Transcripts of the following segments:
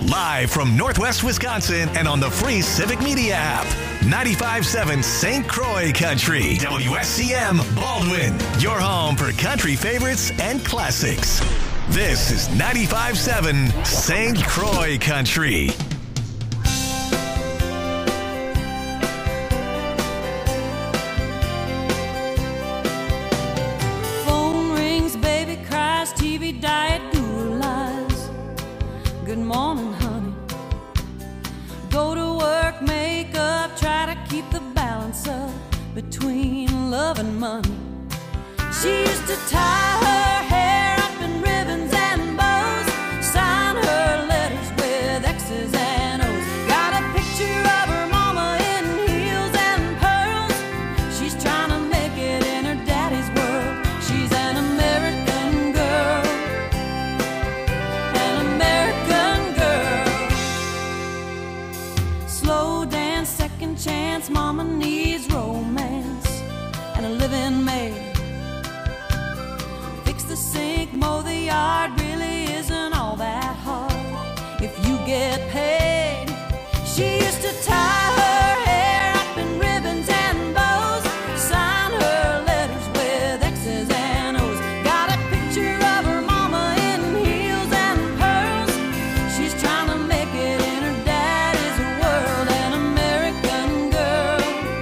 Live from Northwest Wisconsin and on the free Civic Media app. 95.7 St. Croix Country. WSCM Baldwin. Your home for country favorites and classics. This is 95.7 St. Croix Country. Phone rings, baby cries, TV diet, Google lies. Good morning, honey. Go to work, make up, try to keep the balance up between love and money. She used to tie her hair up in ribbons and bows, sign her letters with X's and O's. Got a picture of her mama in heels and pearls. She's trying to make it in her daddy's world. She's an American girl, an American girl. Slow dance, second chance, mama needs romance and a living maid. The sink, mow the yard, really isn't all that hard if you get paid. She used to tie her hair up in ribbons and bows, sign her letters with X's and O's. Got a picture of her mama in heels and pearls. She's trying to make it in her daddy's world. An American girl,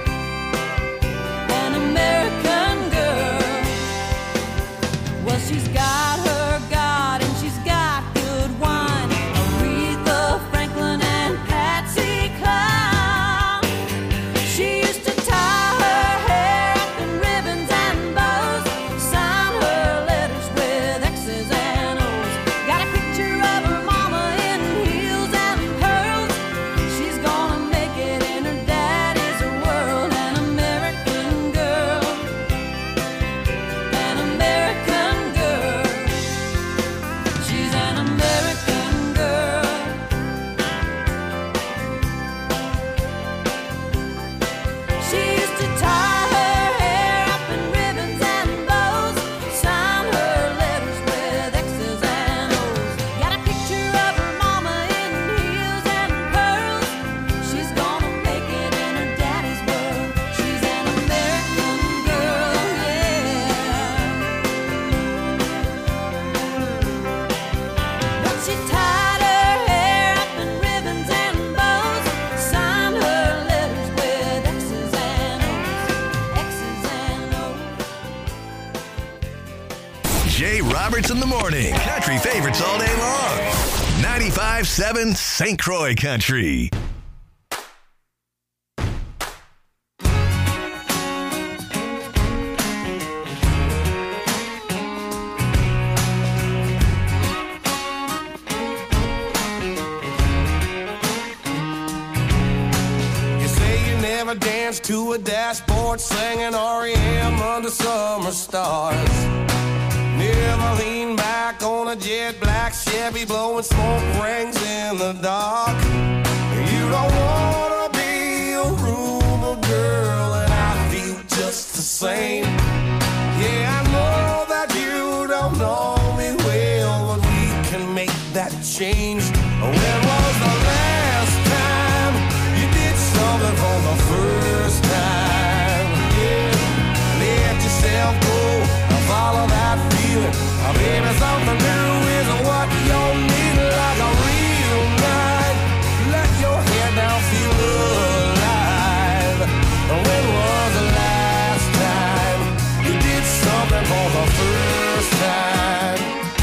an American girl. Well, she's got her God and she's got good wine. Aretha Franklin and Patsy Cline. She used to tie her hair up in ribbons and bows, sign her letters with X's and O's. Got a picture of her mama in heels and pearls. She's gonna make it in her daddy's world. An American girl, an American girl. She's an American girl. She used to tie her hair up in ribbons and bows, sign her letters with X's and O's. Got a picture of her mama in heels and pearls. She's gonna make it in her daddy's world. She's an American girl, yeah. But she tied her hair up in ribbons and bows, signed her letters with X's and O's, X's and O's. Jay Roberts in the morning. Country favorites all day long. 95.7 St. Croix Country. You say you never danced to a dashboard singing REM under summer stars. Never lean back on a jet black Chevy blowing smoke rings in the dark. You don't wanna be a rumor girl, and I feel just the same. Yeah, I know that you don't know me well, but we can make that change. When was the last time you did something for the first time? Yeah, let yourself go and follow that feeling. Maybe something new is what you need, like a real night. Let your head down, feel alive. When was the last time you did something for the first time?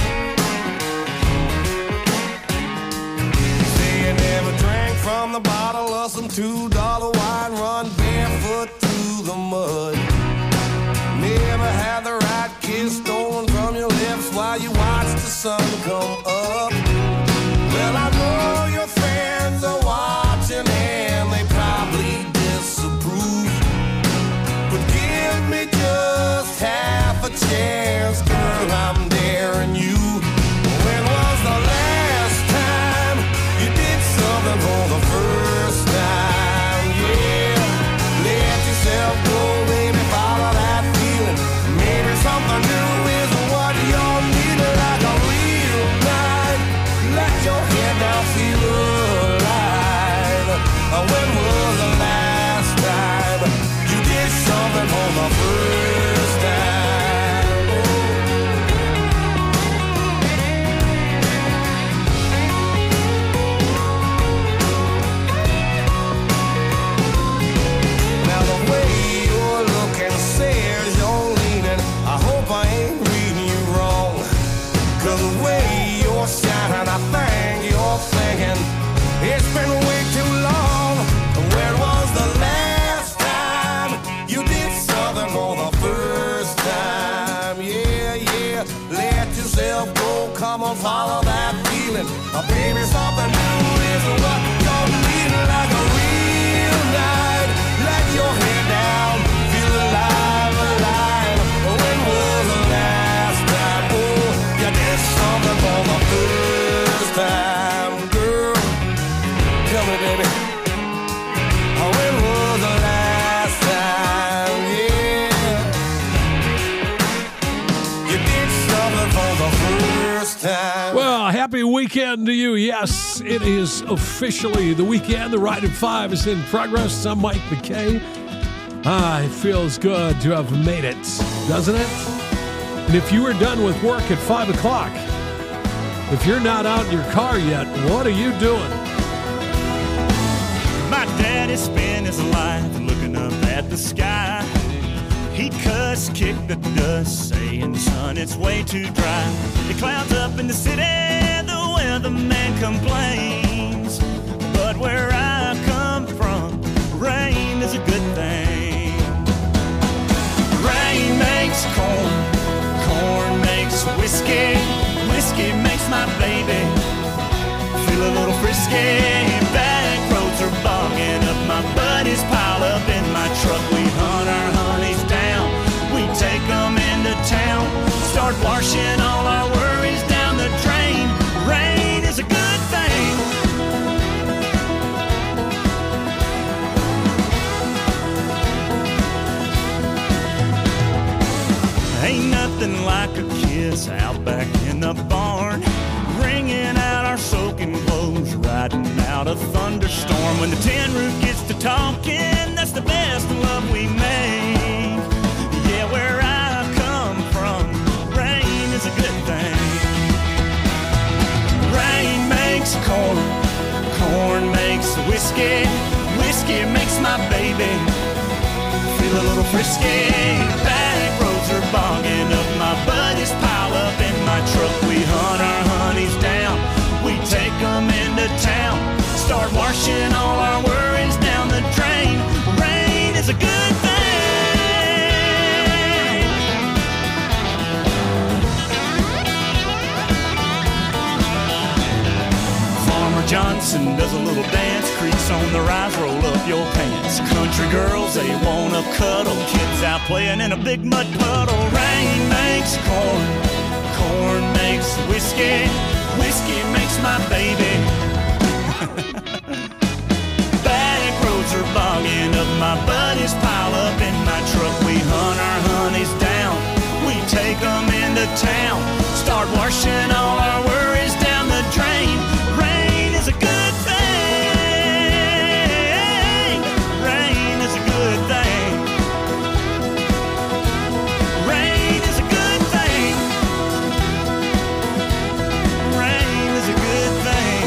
Say you never drank from the bottle of some $2 wine, run barefoot through the mud. Never had the right kiss stolen from your lips while you watched the sun come up. Well, I know your friends are watching and they probably disapprove, but give me just half a chance, girl, I'm daring you. When was the last time you did something for the first time? When was the last time you did something for the first time? Now the way you're looking says you're leaning. I hope I ain't reading you wrong. 'Cause the way you're shining, I think you're thinking it's been way too long. When was the last time you did something for the first time? Yeah, yeah, let yourself go, come on, follow that feeling. Baby, something new is what you're needing, like a real night. Let your head down, feel alive, alive. When was the last time, oh, you did something for the first time, girl? Tell me, baby, when was the last time, yeah, you did something for the first time? Well, happy weekend to you. Yes, it is officially the weekend. The Ride at 5 is in progress. I'm Mike McKay. It feels good to have made it, doesn't it? And if you were done with work at 5 o'clock, if you're not out in your car yet, what are you doing? My daddy spent his life looking up at the sky. He cussed, kicked the dust, saying, son, it's way too dry. It clouds up in the city, the weatherman complains. But where I come from, rain is a good thing. Rain makes corn, corn makes whiskey, whiskey makes my baby feel a little frisky. Back roads are bogging up, my buddies pile up in my truck. We hunt our honeys down, we take them into town, start washing all our worries down the drain. Rain is a good thing. Ain't nothing like a kiss out back in the barn, wringing out our soaking clothes, riding out a thunderstorm. When the tin roof gets to talking, that's the best love we make. Yeah, where I come from, rain is a good thing. Rain makes corn, corn makes whiskey, whiskey makes my baby feel a little frisky. Back roads are bogging up, my buddies pile up in my truck. We hunt our honeys down, we take them into town, start washing all our worries down the drain. Rain is a good thing. Farmer Johnson does a little dance, creaks on the rise, roll up your pants. Country girls, they wanna cuddle, kids out playing in a big mud puddle. Rain makes corn, corn makes whiskey, whiskey makes my baby. Back roads are bogging up, my buddies pile up in my truck. We hunt our honeys down, we take them into town, start washing all our worries down the drain. Rain is a good thing. Rain is a good thing. Rain is a good thing. Rain is a good thing.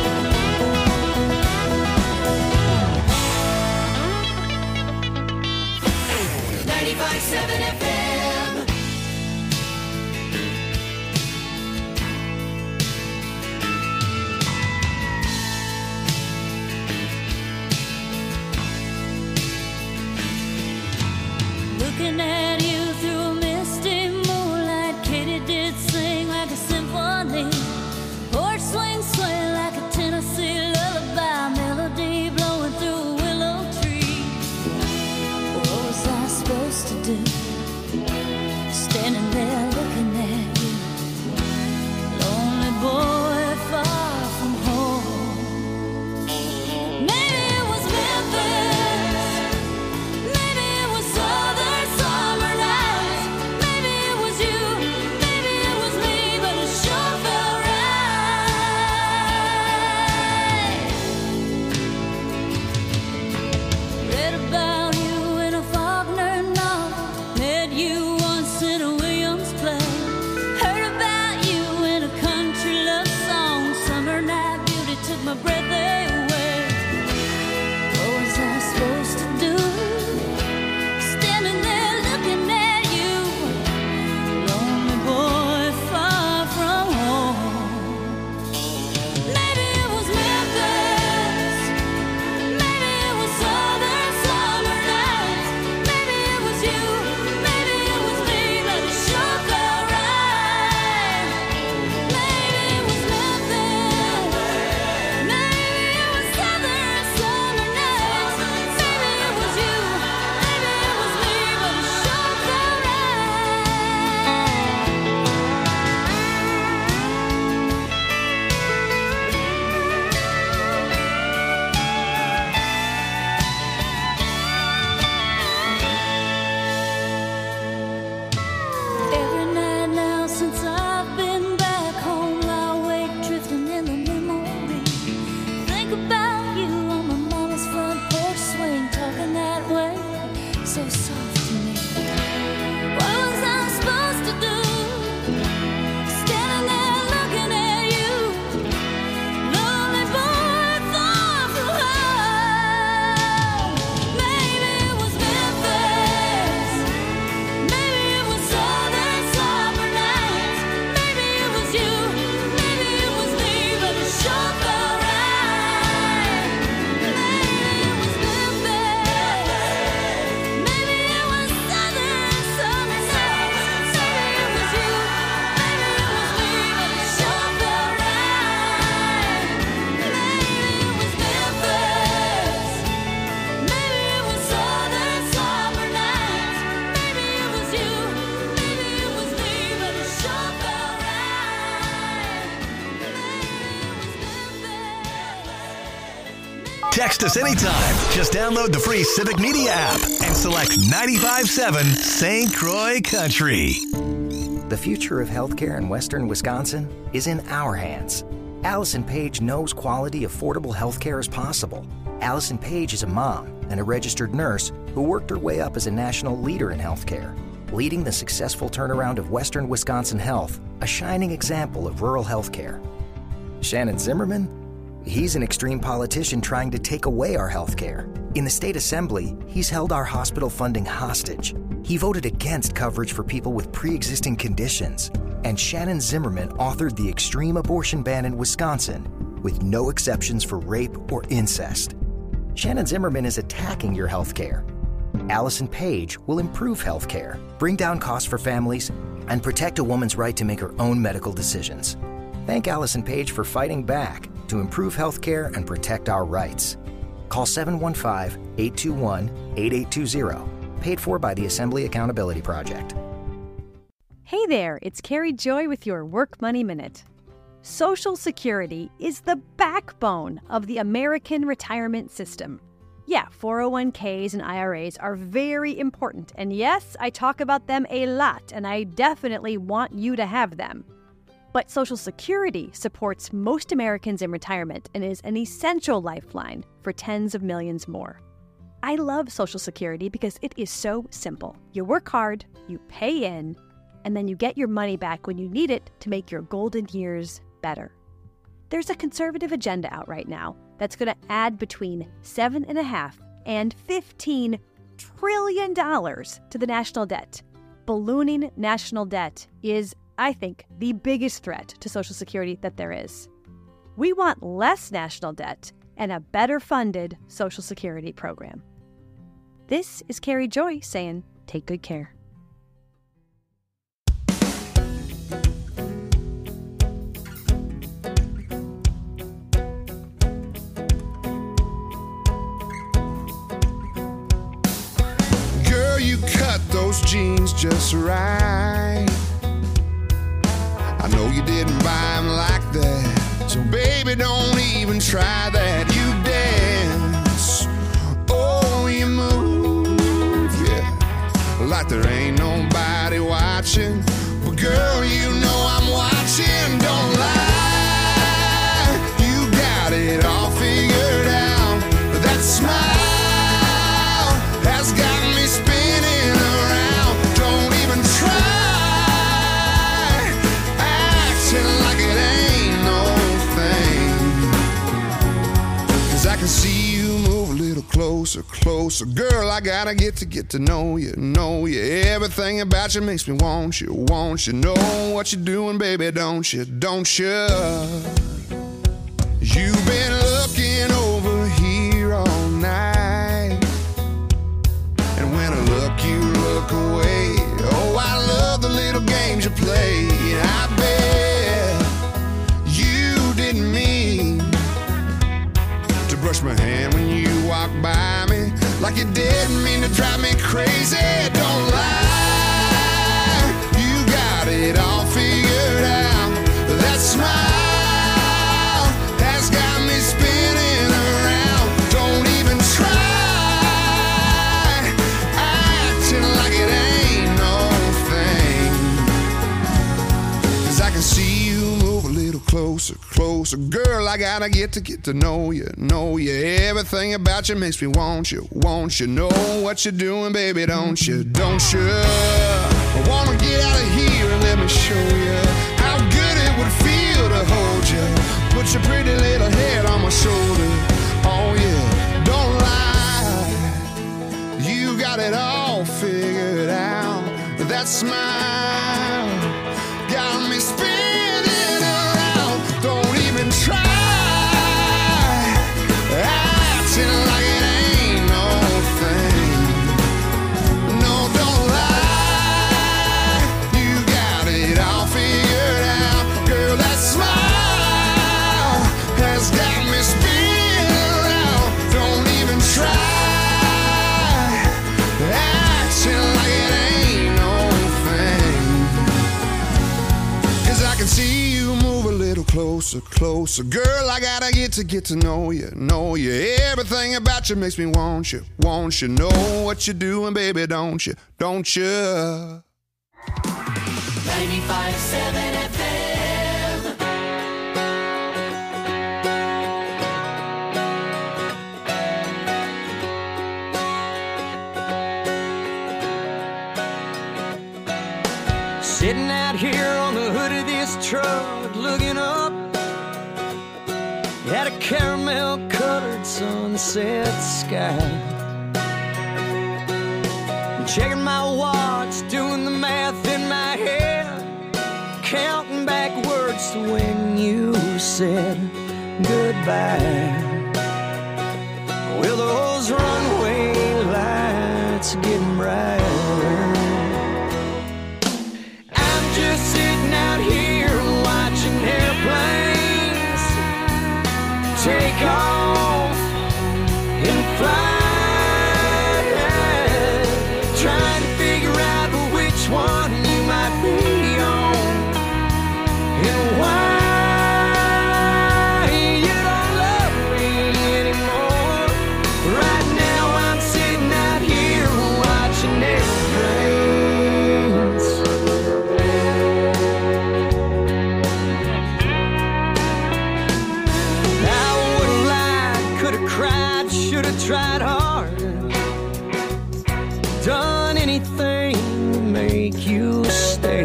95.7 FM. think about you on my mama's front porch swing, talking that way, so soft to me. What was I supposed to do? Standing there looking at you, lonely boy far from home. Maybe it was Memphis, maybe it was southern summer nights, maybe it was you, maybe it was me, but it sure felt right. Maybe it was Memphis, maybe it was southern summer nights, maybe it was you, maybe it was me, but it sure felt right. Maybe it was Memphis, maybe it was southern summer nights, maybe it was you, maybe it was me, but it sure felt right. Text us anytime. Just download the free Civic Media app and select 95.7 St. Croix Country. The future of healthcare in Western Wisconsin is in our hands. Allison Page knows quality, affordable healthcare is possible. Allison Page is a mom and a registered nurse who worked her way up as a national leader in healthcare, leading the successful turnaround of Western Wisconsin health, a shining example of rural healthcare. Shannon Zimmerman? He's an extreme politician trying to take away our healthcare. In the state assembly, he's held our hospital funding hostage. He voted against coverage for people with pre-existing conditions. And Shannon Zimmerman authored the extreme abortion ban in Wisconsin with no exceptions for rape or incest. Shannon Zimmerman is attacking your healthcare. Allison Page will improve healthcare, bring down costs for families, and protect a woman's right to make her own medical decisions. Thank Allison Page for fighting back to improve healthcare and protect our rights. Call 715-821-8820. Paid for by the Assembly Accountability Project. Hey there, it's Carrie Joy with your Work Money Minute. Social Security is the backbone of the American retirement system. Yeah, 401ks and IRAs are very important, and yes, I talk about them a lot, and I definitely want you to have them. But Social Security supports most Americans in retirement and is an essential lifeline for tens of millions more. I love Social Security because it is so simple. You work hard, you pay in, and then you get your money back when you need it to make your golden years better. There's a conservative agenda out right now that's going to add between $7.5 and $15 trillion to the national debt. Ballooning national debt is, I think, the biggest threat to Social Security that there is. We want less national debt and a better funded Social Security program. This is Carrie Joy saying, take good care. Girl, you cut those jeans just right. I know you didn't buy them like that, so baby, don't even try that. You dance, oh, you move, yeah, like there ain't nobody watching. But girl, you know I'm watching, don't lie. You got it all figured out. That smile has got me spinning around. Don't even try acting like it ain't no thing. 'Cause I can see you move a little closer, closer. Girl, I gotta get to know you, know you. Everything about you makes me want you, want you. Know what you're doing, baby, don't you, don't you? You've been looking over here all night, and when I look, you look away. Oh, I love the little games you play. I bet you didn't mean to brush my hand when you walked by me, like you didn't mean to drive me crazy. Don't lie, you got it all figured out. That smile has got me spinning around. Don't even try acting like it ain't no thing. 'Cause I can see you move a little closer, closer. Girl, I gotta get to know you, Everything about you makes me want you. Know what you're doing, baby, don't you? I wanna get out of here and let me show you how good it would feel to hold you. Put your pretty little head on my shoulder. Oh yeah, don't lie. You got it all figured out. That smile got me spinning around. Don't even try acting like it ain't no thing. No, don't lie. You got it all figured out. Girl, that smile has got me spinning around. Don't even try acting like it ain't no thing. 'Cause I can see you move a little closer. Girl, I gotta get to know you. Everything about you makes me want you. Know what you're doing, baby, don't you? 95.7 FM. Sitting out here on the hood of this truck, looking up at a caramel-colored sunset sky. I'm checking my watch, doing the math in my head, counting backwards to when you said goodbye. Well, those runway lights are getting brighter. I'm just sitting out here watching airplanes take off and fly, trying to figure out which one you might be on and why you don't love me anymore. Right now I'm sitting out here watching airplanes. I would've lied, could've cried, should've tried harder, done anything to make you stay.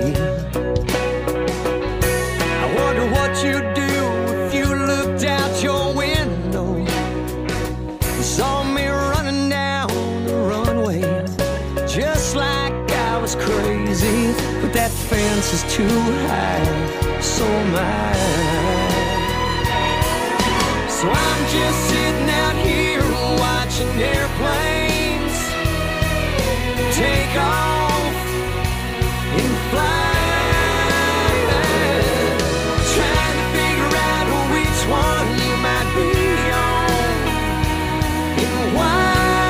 I wonder what you'd do if you looked out your window and saw me running down the runway, just like I was crazy. But that fence is too high, so am I. So I'm just sitting out here watching airplanes take off and fly, trying to figure out which one you might be on and why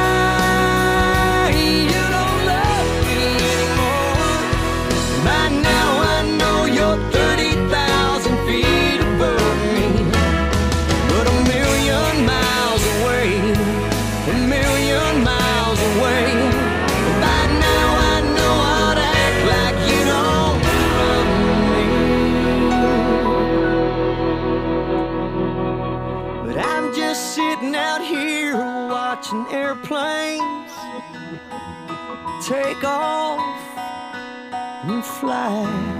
you don't love me anymore. By now I know you're 30,000 feet above me, but a million miles away, a million miles away. By now I know how to act like you don't love me. But I'm just sitting out here watching airplanes take off and fly.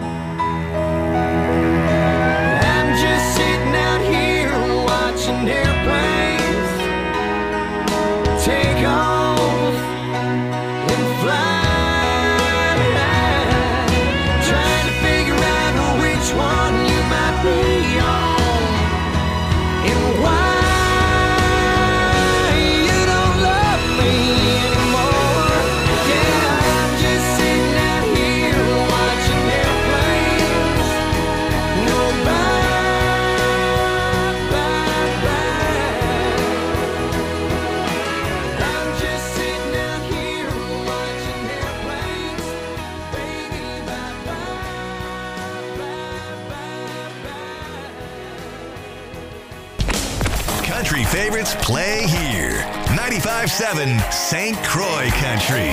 I'm just sitting out here watching airplanes take off and fly, trying to figure out which one you might be on and why you don't love me anymore. Yeah, I'm just sitting out here watching airplanes go by, I'm just sitting out here watching airplanes, baby, Country favorites play here. 95.7 St. Croix Country.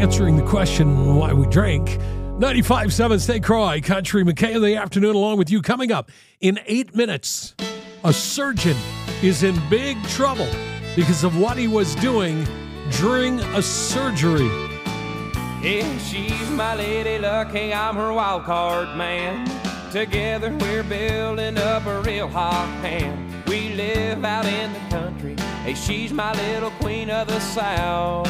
answering the question why we drink. 95.7 St. Croix, Country McKay in the afternoon along with you. Coming up in 8 minutes, a surgeon is in big trouble because of what he was doing during a surgery. Yeah, she's my lady luck, hey, I'm her wild card man. Together we're building up a real hot hand. We live out in the country, hey, she's my little queen of the South.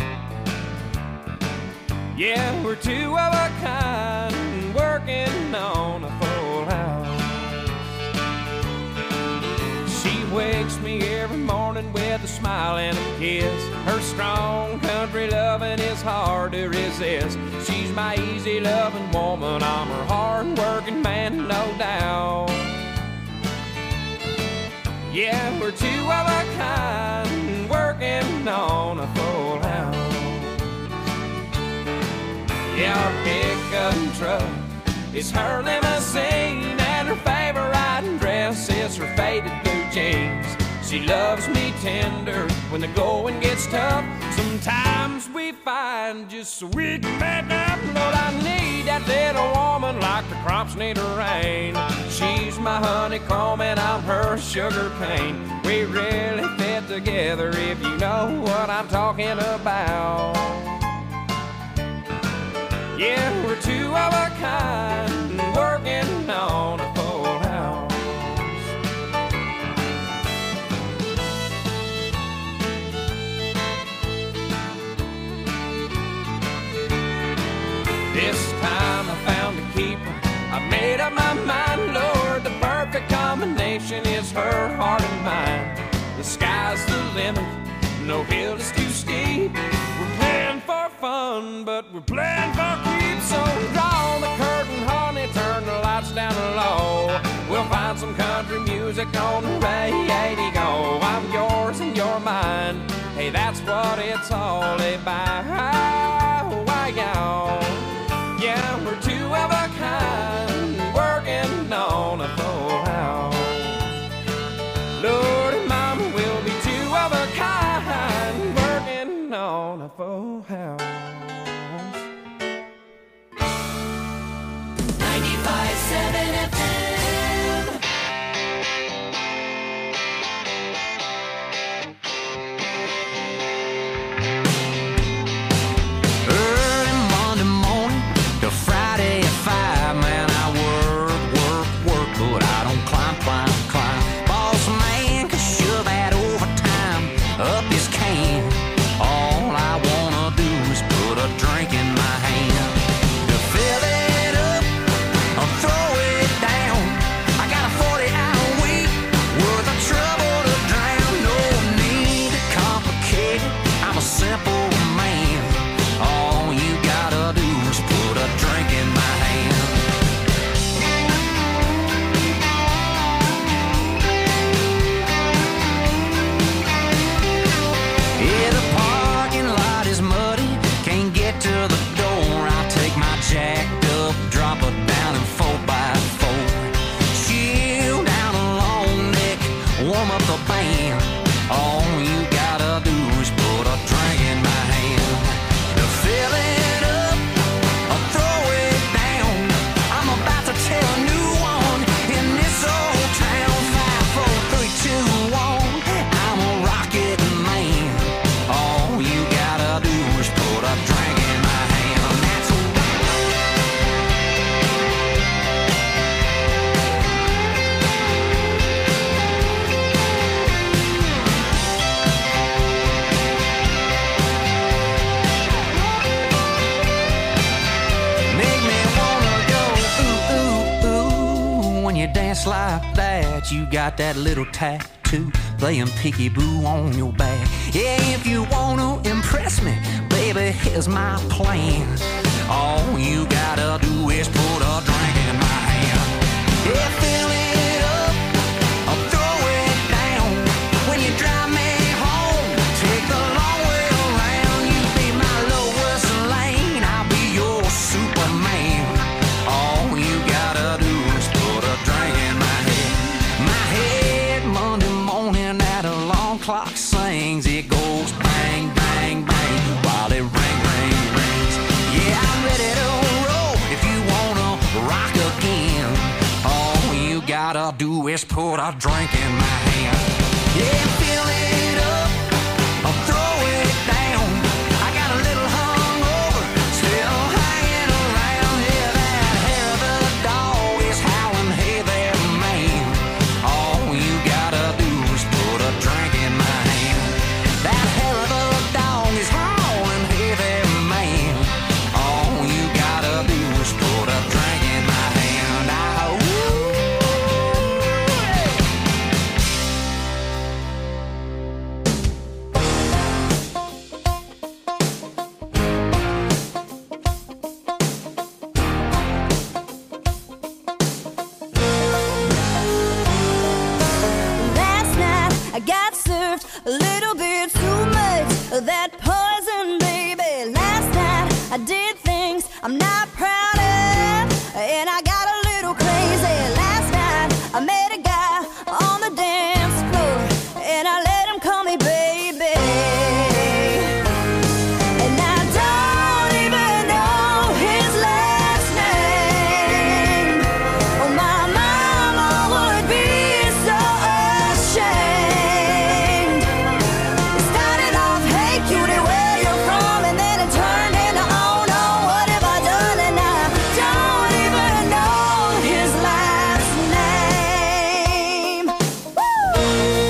Yeah, we're two of a kind, working on a full house. She wakes me every morning with a smile and a kiss. Her strong country loving is hard to resist. She's my easy loving woman, I'm her hard working man, no doubt. Yeah, we're two of a kind, working on a full house. Yeah, our pickup truck is her limousine, and her favorite riding dress is her faded blue jeans. She loves me tender when the going gets tough. Sometimes we find just so we can make up. Lord, I need that little woman like the crops need a rain. She's my honeycomb and I'm her sugar cane. We really fit together if you know what I'm talking about. Yeah, we're two of a kind, working on a full house. This time I found a keeper, I made up my mind, Lord, the perfect combination is her heart and mine. The sky's the limit, no hill is too steep. We're playing for fun, but we're playing for keeps. So draw the curtain, honey, turn the lights down low. We'll find some country music on the radio. I'm yours and you're mine. Hey, that's what it's all about. Why, yeah, we're two of a kind, working on a full house. Lord and Mama, we'll be two of a kind, working on a full house. 95.7 FM. Early Monday morning to Friday at 5, man, I work, but I don't climb. Boss man can shove that overtime up his can. All I wanna do is put a drink in my hand. To fill it up or throw it down, I got a 40-hour week worth of trouble to drown. No need to complicate it, I'm a simple man. All you gotta do is put a drink in my hand. Yeah, the parking lot is muddy, can't get to the door. I'll take my jacked up, drop her down in 4x4. Chill down a long neck, warm up the band. All you gotta do is put a drink in my hand. To fill it up or throw it down, I'm about to tell a new one in this old town. 5, 4, 3, 2, 1, I'm a rocket man. All you gotta do is put a drink in my hand. That's make me wanna go ooh, ooh, ooh. When you dance like that, you got that little tattoo playing peekaboo on your back. Yeah, if you wanna impress me, baby, here's my plan. All you gotta do is put a drink in my hand. Yeah, fill it up or throw it down. When you drive me home, take the long way around. You be my Lois Lane, I'll be your Superman. All you gotta do is put a drink in my head. My head Monday morning at alarm clock sings. It goes bang, bang, bang while it ring, ring, ring. I'll do is put a drink in my hand. Yeah, fill it up, I'll throw it down. I got a little hungover, still hanging around. Yeah, that hair of the dog is howling, hey there, man. All you gotta do is put a drink in my hand. That hair of the dog is howling, hey there, man. All you gotta do is put a drink in my hand. Last night I got served a little bit too much of that poison, baby. Last night I did things I'm not proud of, and I got a little crazy. Last night I met a guy on the dance floor, and I let him call me baby. And I don't even know his last name. Oh, my mama would be so ashamed. It started off, hey cutie, where you from? And then it turned into, oh no, what have I done? And I don't even know his last name. Woo!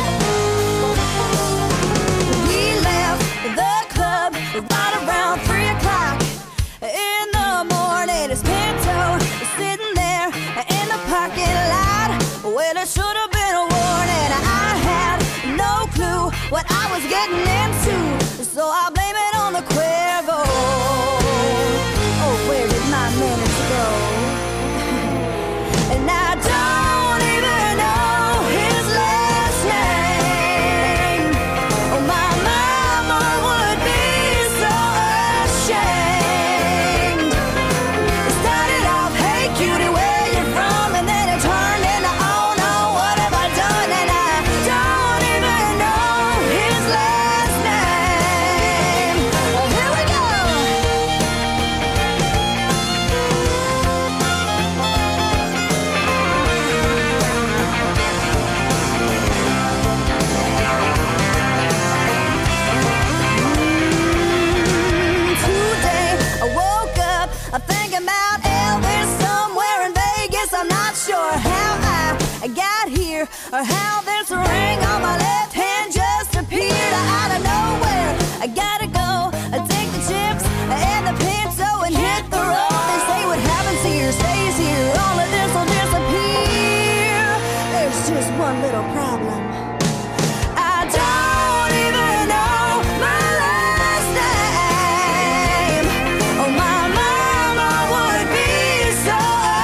We left the club right around 3 o'clock in the morning. His Pinto is sitting there in the parking lot. Well, it should have been a warning. I had no clue what I was getting into, so I blame it on the Cuervo. Oh, where did my minutes go? And I don't even know his last name. Oh, my mama would be so ashamed. It started off, hey cutie, where you from? And then it turned into, oh no, what have I done? And I don't even know his last name. Well, here we go. Today I woke up thinking about Elvis somewhere in Vegas. I'm not sure how I got here or how this ring on my left hand just appeared out of nowhere. I gotta go take the chips and the Pinto and hit the road. They say what happens here stays here. All of this will disappear. There's just one little problem. I don't even know my last name. Oh, my mama would be so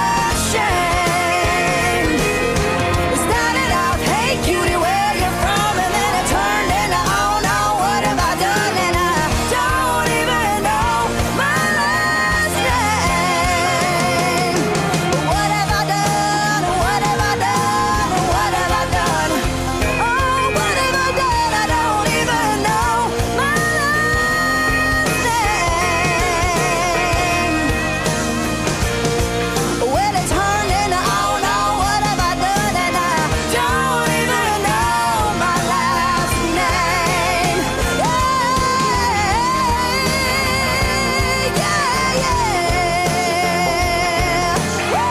ashamed. It started off, hey cutie, where you from? And then it turned into, oh no, what have I done? And I don't even know my last name. What have I done? What have I done? What have I done? Oh, what have I done? I don't even know my last name. Well, it turned into, oh no, what have I done? And I don't even know my last name. Yeah, yeah, yeah.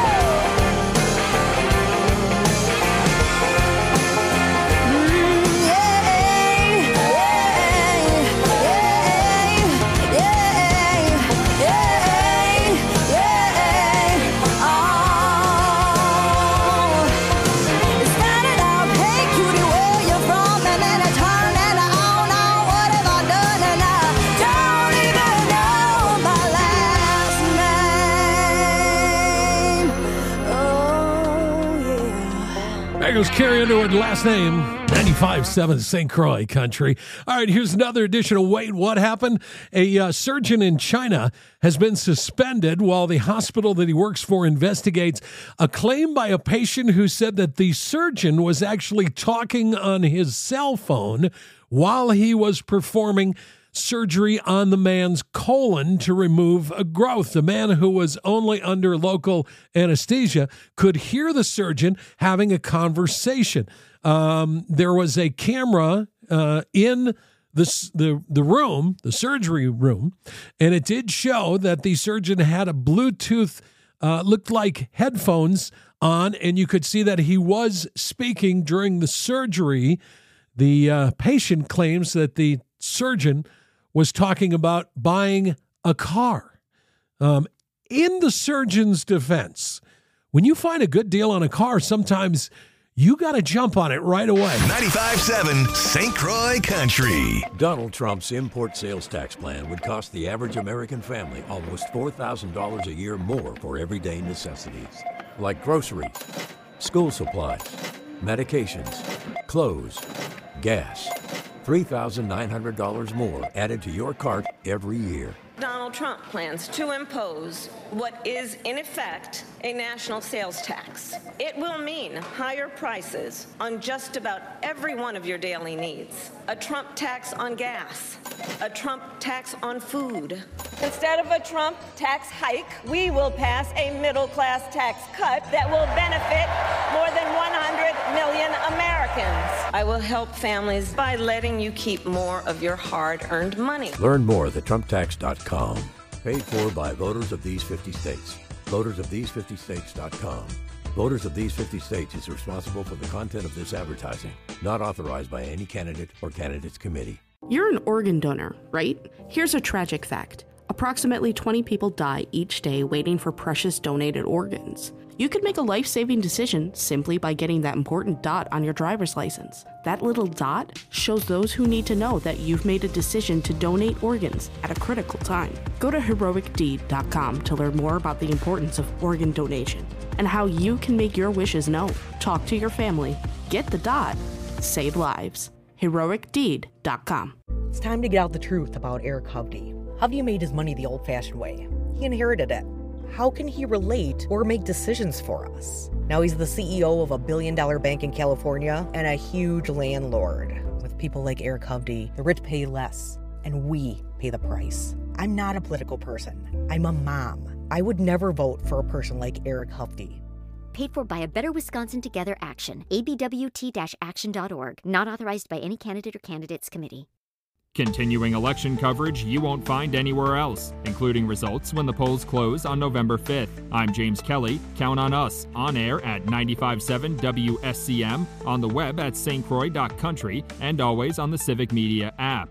There goes Carrie Underwood, last name, 95.7 St. Croix Country. All right, here's another edition of Wait, What Happened? A surgeon in China has been suspended while the hospital that he works for investigates a claim by a patient who said that the surgeon was actually talking on his cell phone while he was performing surgery on the man's colon to remove a growth. The man, who was only under local anesthesia, could hear the surgeon having a conversation. There was a camera in the room, the surgery room, and it did show that the surgeon had a Bluetooth, looked like headphones on, and you could see that he was speaking during the surgery. The patient claims that the surgeon was talking about buying a car. In the surgeon's defense, when you find a good deal on a car, sometimes you got to jump on it right away. 95.7 St. Croix Country. Donald Trump's import sales tax plan would cost the average American family almost $4,000 a year more for everyday necessities, like groceries, school supplies, medications, clothes, gas. $3,900 more added to your cart every year. Donald Trump plans to impose what is, in effect, a national sales tax. It will mean higher prices on just about every one of your daily needs. A Trump tax on gas, a Trump tax on food. Instead of a Trump tax hike, we will pass a middle-class tax cut that will benefit more than 100 million Americans. I will help families by letting you keep more of your hard-earned money. Learn more at thetrumptax.com. Paid for by voters of these 50 states. VotersOfThese50States.com. Voters of these 50 states is responsible for the content of this advertising. Not authorized by any candidate or candidates committee. You're an organ donor, right? Here's a tragic fact. Approximately 20 people die each day waiting for precious donated organs. You could make a life-saving decision simply by getting that important dot on your driver's license. That little dot shows those who need to know that you've made a decision to donate organs at a critical time. Go to heroicdeed.com to learn more about the importance of organ donation and how you can make your wishes known. Talk to your family. Get the dot. Save lives. heroicdeed.com. It's time to get out the truth about Eric Hovde. Hovde made his money the old-fashioned way. He inherited it. How can he relate or make decisions for us? Now he's the CEO of a billion-dollar bank in California and a huge landlord. With people like Eric Hovde, the rich pay less, and we pay the price. I'm not a political person. I'm a mom. I would never vote for a person like Eric Hovde. Paid for by a Better Wisconsin Together Action, abwt-action.org. Not authorized by any candidate or candidates committee. Continuing election coverage you won't find anywhere else, including results when the polls close on November 5th. I'm James Kelly. Count on us, on air at 95.7 WSCM, on the web at stcroix.country, and always on the Civic Media app.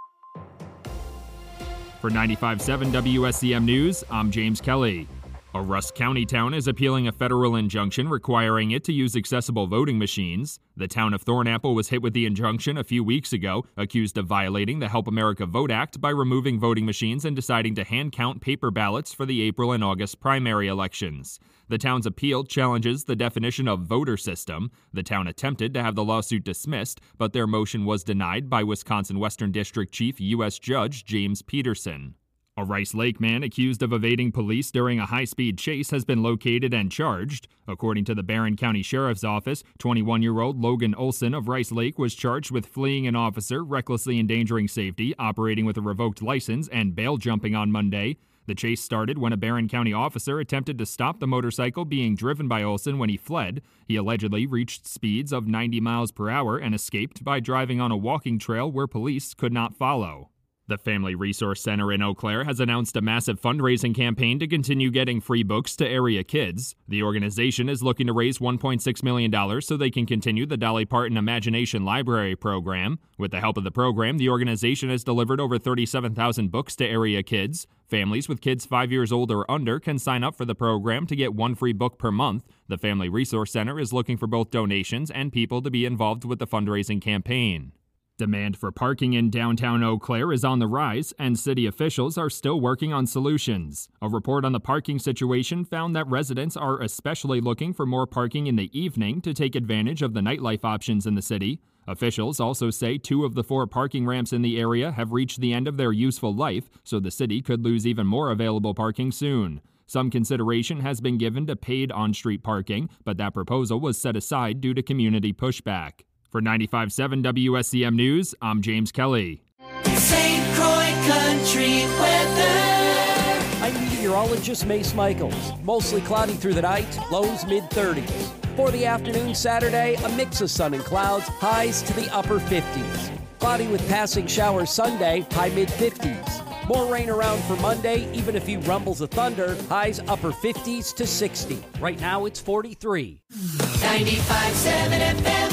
For 95.7 WSCM News, I'm James Kelly. A Rusk County town is appealing a federal injunction requiring it to use accessible voting machines. The town of Thornapple was hit with the injunction a few weeks ago, accused of violating the Help America Vote Act by removing voting machines and deciding to hand count paper ballots for the April and August primary elections. The town's appeal challenges the definition of voter system. The town attempted to have the lawsuit dismissed, but their motion was denied by Wisconsin Western District Chief U.S. Judge James Peterson. A Rice Lake man accused of evading police during a high-speed chase has been located and charged. According to the Barron County Sheriff's Office, 21-year-old Logan Olson of Rice Lake was charged with fleeing an officer, recklessly endangering safety, operating with a revoked license, and bail jumping on Monday. The chase started when a Barron County officer attempted to stop the motorcycle being driven by Olson when he fled. He allegedly reached speeds of 90 miles per hour and escaped by driving on a walking trail where police could not follow. The Family Resource Center in Eau Claire has announced a massive fundraising campaign to continue getting free books to area kids. The organization is looking to raise $1.6 million so they can continue the Dolly Parton Imagination Library program. With the help of the program, the organization has delivered over 37,000 books to area kids. Families with kids 5 years old or under can sign up for the program to get one free book per month. The Family Resource Center is looking for both donations and people to be involved with the fundraising campaign. Demand for parking in downtown Eau Claire is on the rise, and city officials are still working on solutions. A report on the parking situation found that residents are especially looking for more parking in the evening to take advantage of the nightlife options in the city. Officials also say 2 of the 4 parking ramps in the area have reached the end of their useful life, so the city could lose even more available parking soon. Some consideration has been given to paid on-street parking, but that proposal was set aside due to community pushback. For 95.7 WSCM News, I'm James Kelly. St. Croix Country weather. I'm meteorologist Mace Michaels. Mostly cloudy through the night, lows mid-30s. For the afternoon Saturday, a mix of sun and clouds, highs to the upper 50s. Cloudy with passing showers Sunday, high mid-50s. More rain around for Monday, even a few rumbles of thunder, highs upper 50s to 60. Right now it's 43. 95.7 FM.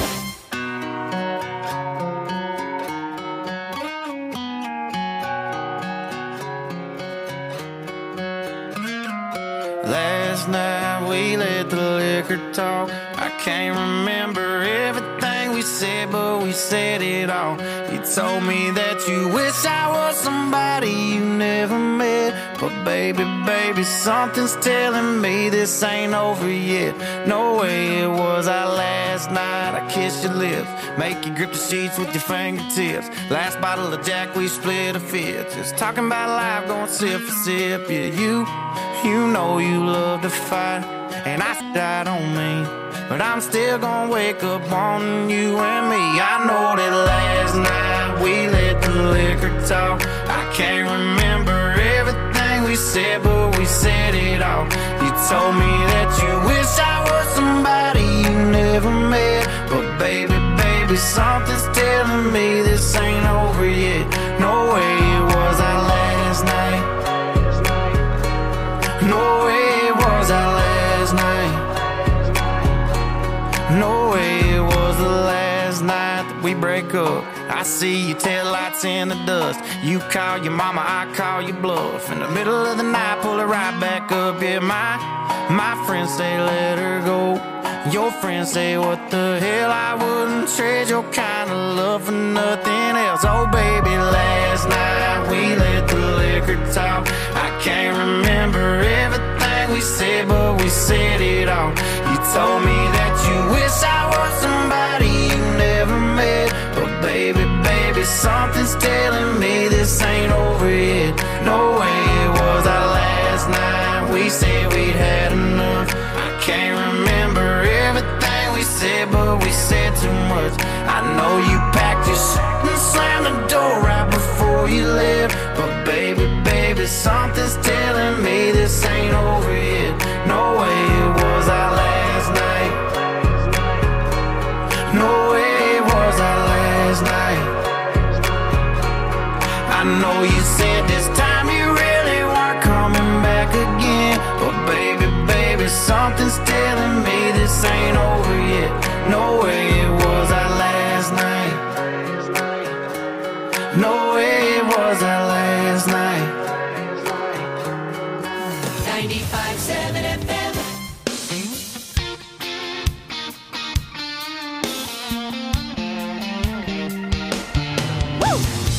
Last night we let the liquor talk. I can't remember everything we said, but we said it all. You told me that you wish I was somebody you never met. But baby, baby, something's telling me this ain't over yet. No way it was our last night. I kissed your lips, make you grip the sheets with your fingertips. Last bottle of Jack, we split a fifth. Just talking about life, going sip for sip. Yeah, you know you love to fight, and I don't mean, but I'm still gonna wake up on you and me. I know that last night we let the liquor talk. I can't remember everything we said, but we said it all. You told me that you wish I was somebody you never met. But baby, baby, something's telling me this ain't over yet. No way it was our last night. No way it was our last night. No way it was the last night that we break up. I see your taillights in the dust. You call your mama, I call your bluff. In the middle of the night, pull her right back up. Yeah, my friends say let her go. Your friends say what the hell, I wouldn't trade your kind of love for nothing else. Oh baby, last night we let the liquor talk. I can't remember everything we said, but we said it all. You told me that you wish I was somebody you never met. But baby, baby, something's telling me this ain't over yet. No way it was our last night. We said we'd had enough. I can't remember everything we said, but we said too much. I know you packed your shit and slammed the door right before you left. But baby, baby, something's telling me this ain't over yet. No way it was our last night. No way it was our last night. I know you said this time you really weren't coming back again. But baby, baby, something's telling me this ain't over yet. No way it was our last night. No way it was our last night. 95.7 FM. Woo!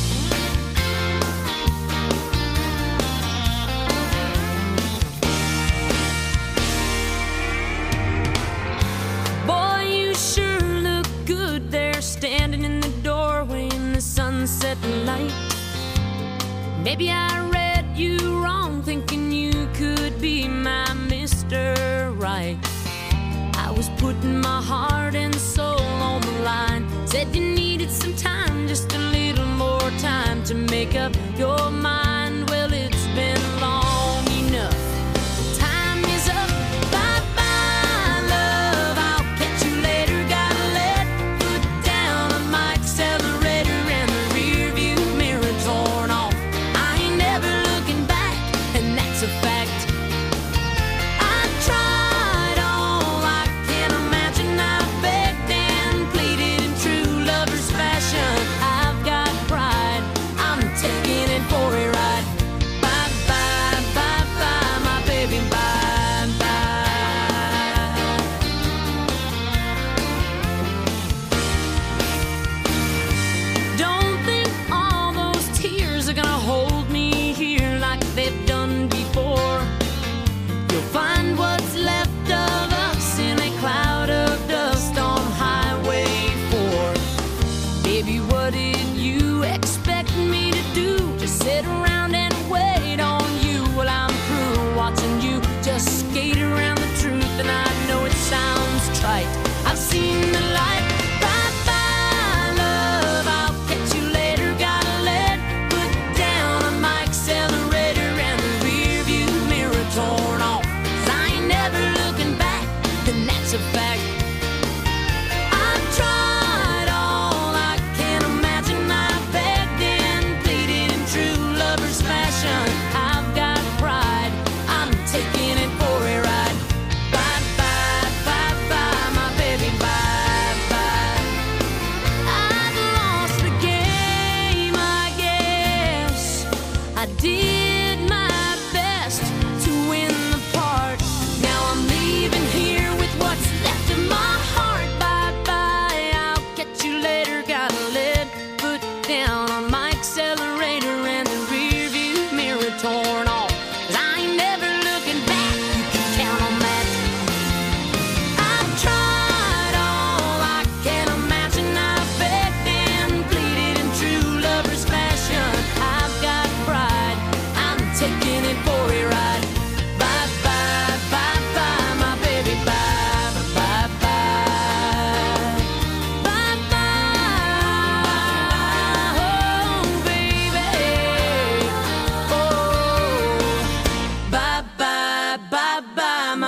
Boy, you sure look good there, standing in the doorway in the sunset light. Maybe I read you wrong, thinking you could be my Mr. Right. I was putting my heart and soul on the line. Said you needed some time, just a little more time to make up your mind. Well, it's been long enough. Time is up. Bye-bye, love. I'll catch you later. Gotta let foot down on my accelerator, and the rear view mirror torn off. I ain't never looking back, and that's a fact. I tried all I can imagine. I begged and pleaded in true lover's fashion. I've got pride, I'm taking it for a ride.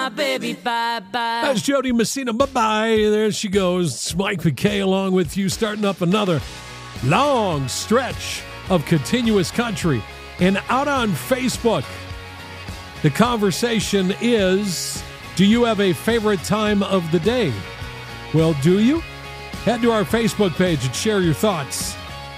my baby bye-bye. That's Jody Messina. Bye-bye. There she goes. It's Mike McKay along with you, starting up another long stretch of continuous country. And out on Facebook, the conversation is, do you have a favorite time of the day? Well, do you? Head to our Facebook page and share your thoughts.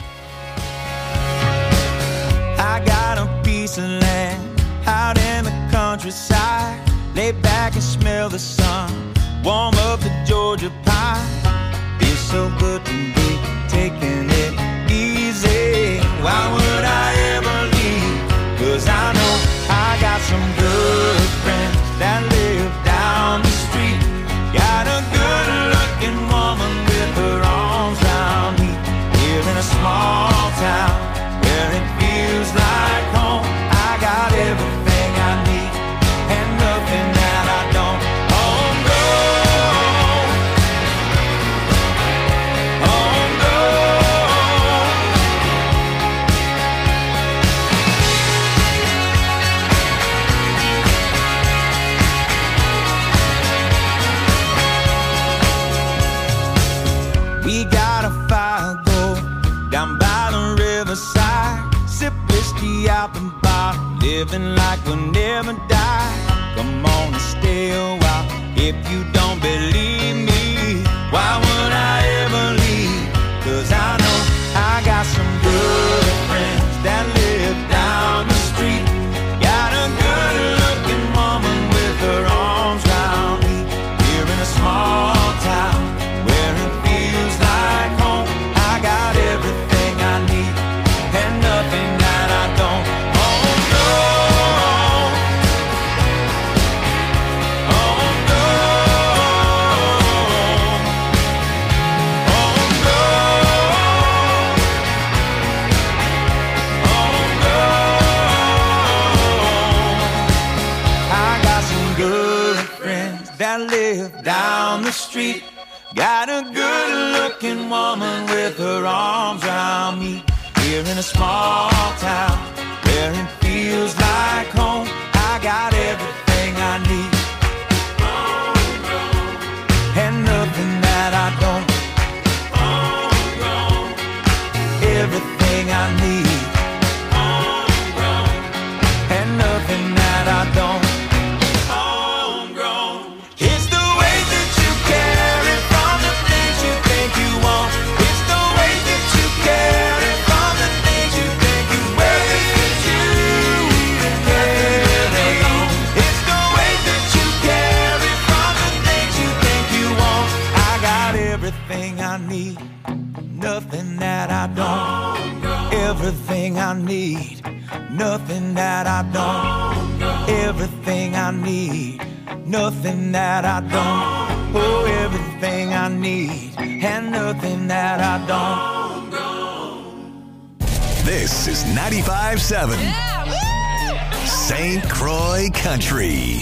I got a piece of land out in the countryside. Lay back and smell the sun, warm up the Georgia pie. Feels so good to be taking it easy. Why would I ever leave? 'Cause I know I got some good friends that live down the street. Got a good-looking woman with her arms around me. Live in a small town where it feels like home. I got everything I need and nothing that I don't. Home grown, home grown. We got a fire go down by the riverside. Sip whiskey out the bottle, living like we'll never die. Come on and stay a while if you don't believe me. Why would I ever leave? 'Cause I know I got some good friends that live down the street. Got a good-looking woman with her arms round me. Here in a small town where it feels like home. I got everything I need and nothing that I don't. Oh no, oh no, oh no, oh no. I got some good friends that live down the street. Got a good-looking woman with her arms around me. Here in a small town where it feels like home. I got everything I need and nothing that I don't. Everything I need and nothing that I don't. It's the way that you carry from the things you think you want. It's the way that you carry from the things you think you wear. It's you and everything. It's the way that you carry from the things you think you want. I got everything I need, nothing that I don't. Everything I need, nothing that I don't. Everything I need, nothing that I don't. Oh, everything I need and nothing that I don't. This is 95.7 St. Croix Country.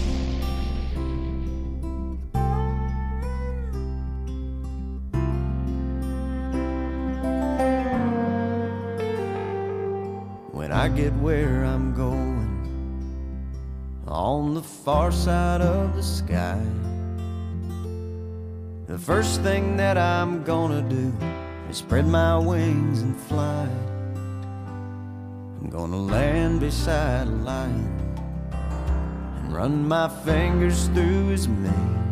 When I get where I'm going, on the far side of the sky, the first thing that I'm gonna do is spread my wings and fly. I'm gonna land beside a lion and run my fingers through his mane,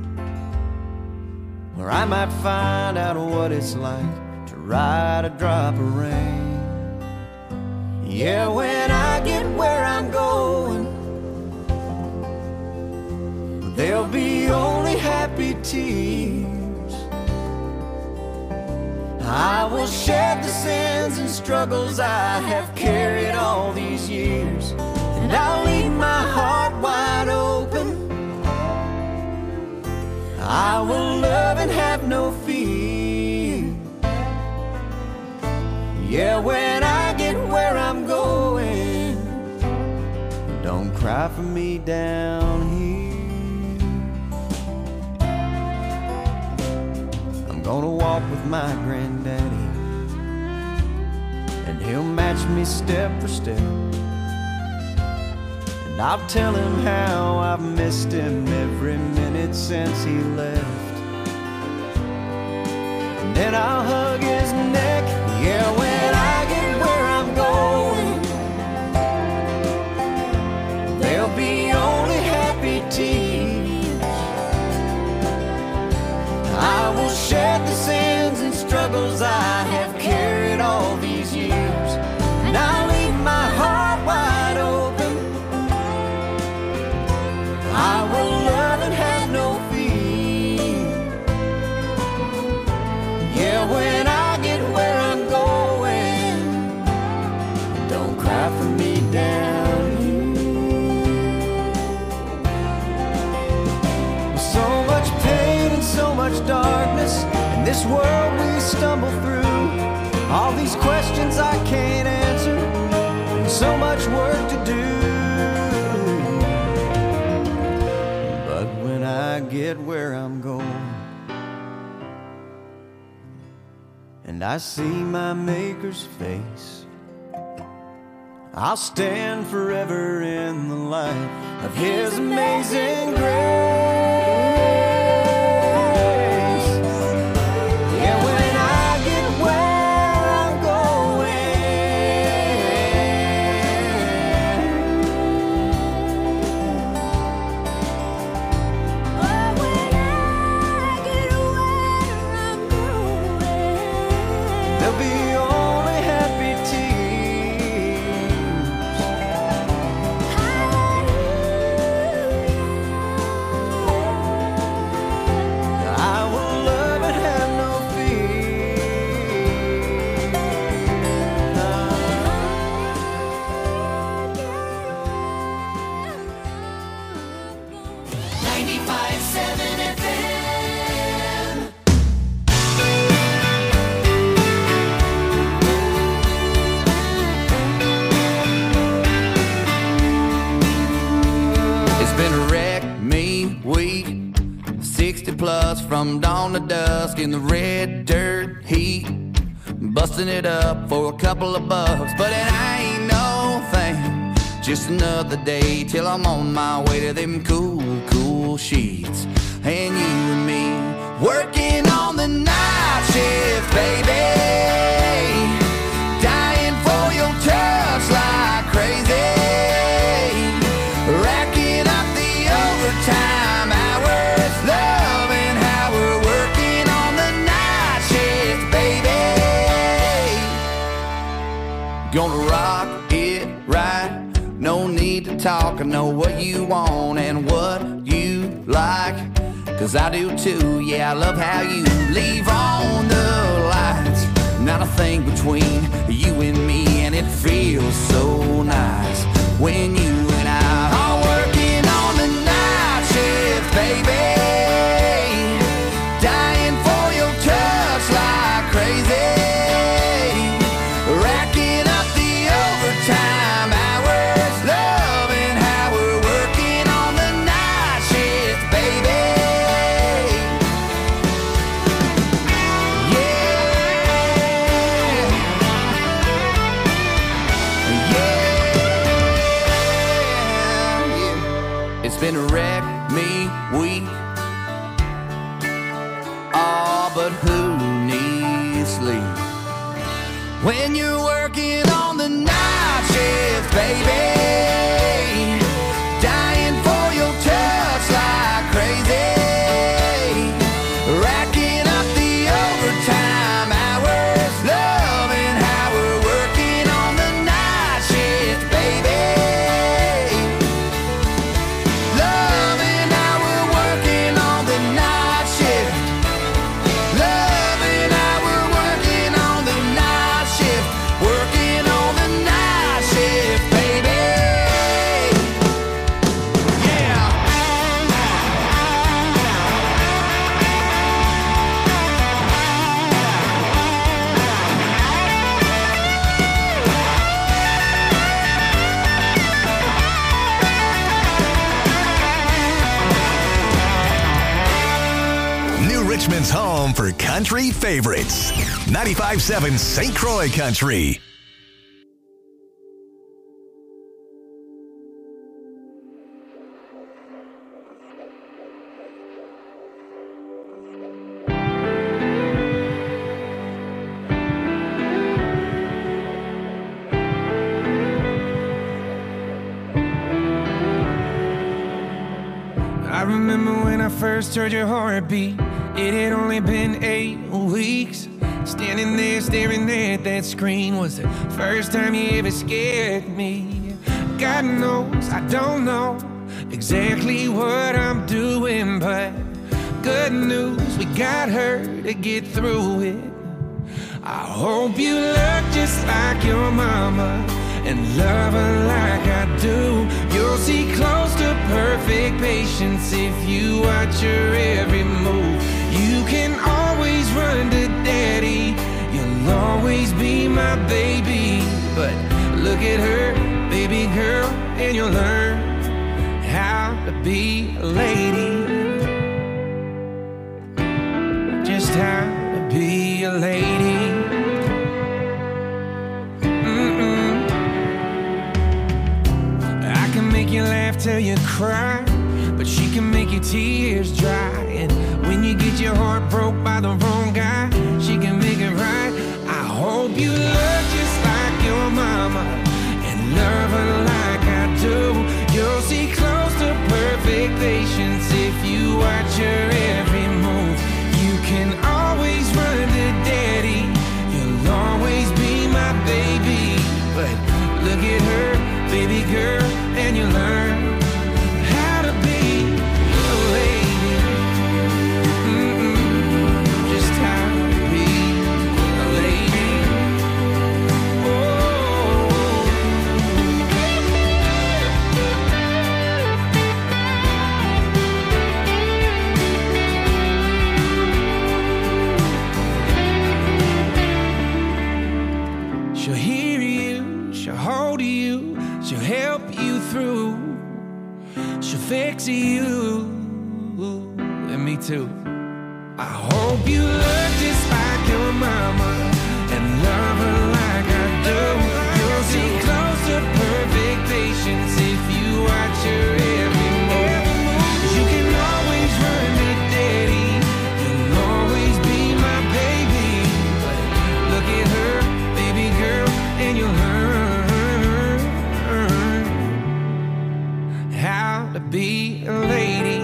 where I might find out what it's like to ride a drop of rain. Yeah, when I get where I'm going, there'll be only happy tears. I will shed the sins and struggles I have carried all these years, and I'll leave my heart wide open. I will love and have no fear. Yeah, when I get where I'm going, don't cry for me down here. I'm gonna walk with my granddaddy, and he'll match me step for step, and And I'll tell him how I've missed him every minute since he left. And then I'll hug his neck, yeah, when I get where I'm going. There'll be only happy tears. I will shed the sins and struggles I have carried all these years. And I'll leave my heart wide open. I will love and have no fear. Yeah, when I get where I'm going, don't cry for me down here. So much pain and so much darkness in this world we stumble through. All these questions I can't answer, and so much work to do. But when I get where I'm going, and I see my Maker's face, I'll stand forever in the light of His amazing grace. Yeah, when I get where I'm going, there'll be only happy tears. I will love and have no fear. 95.7 FM. It's been a wreck me week, 60 plus from dawn to dusk in the red dirt heat, busting it up for a couple of bucks, but it ain't no thing, just another day till I'm on my way to them cool, cool sheets. And you and me working on the night shift, baby, dying for your touch like crazy, racking up the overtime hours, loving how we're working on the night shift, baby. Gonna rock it right, no need to talk, I know what you want and what you like, 'cause I do too, yeah, I love how you leave on the lights, not a thing between you and me, and it feels so nice when you and I are working on the night shift, baby, dying for your touch like crazy, racking up the overtime hours, loving how we're working on the night shift, baby. It's been a wreck me week. Oh, but who needs sleep when you're working on the night shift, baby, dying for your touch like crazy, racking up the overtime hours, loving how we're working on the night shift, baby. Loving how we're working on the night shift. Loving how we're working on the night shift. Working on the night shift, baby. New Richmond's home for country favorites. 95.7 St. Croix Country. I remember when I first heard your heartbeat. It had only been 8 weeks. Standing there staring at that screen was the first time you ever scared me. God knows I don't know exactly what I'm doing, but good news, we got her to get through it. I hope you look just like your mama and love her like I do. You'll see close to perfect patience if you watch her every move. You can always run to daddy, you'll always be my baby. But look at her, baby girl, and you'll learn how to be a lady. Just how to be a lady. I can make you laugh till you cry, but she can make your tears dry. And when you get your heart broke by the wrong guy, she can make it right. I hope you look just like your mama and love her like I do. You'll see close to perfect patience if you watch her every move. You can always run to daddy, you'll always be my baby. But look at her, baby girl, and you learn how to be a lady. Just how to be a lady. She'll hear you, she'll hold you, she'll help you through, she'll fix you, and me too. I hope you look just like your mama and love her like I do. You'll see close to perfect patience if you watch her every move. You can always run to daddy, you'll always be my baby. But look at her, baby girl, and you'll learn how to be a lady.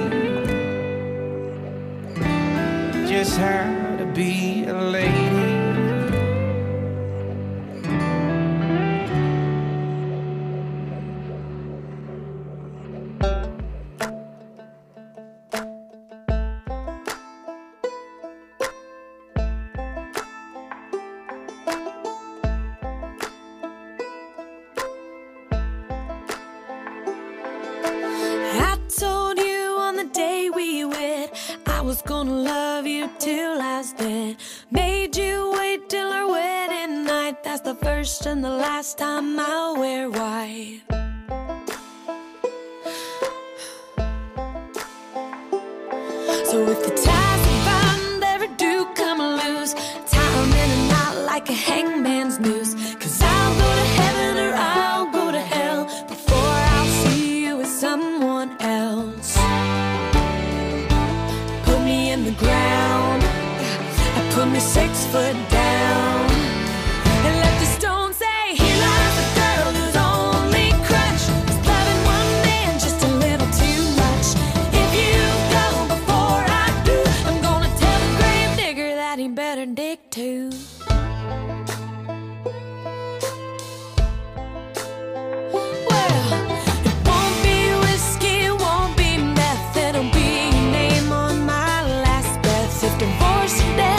Just how to be a lady. I told you on the day we wed I was gonna love you till I was dead. Made you wait till our wedding night. That's the first and the last time I'll wear white. So if the ties we bind ever do come loose, tie 'em in a knot like a hangman's noose. 'Cause I'll go to heaven or I'll go to hell before I'll see you with someone else. Put me in the ground, put me 6 foot down, and let the stone say, here lies the girl whose only crutch is loving one man just a little too much. If you go before I do, I'm gonna tell the grave digger that he better dig too. Well, it won't be whiskey, it won't be meth, it'll be your name on my last breath. If the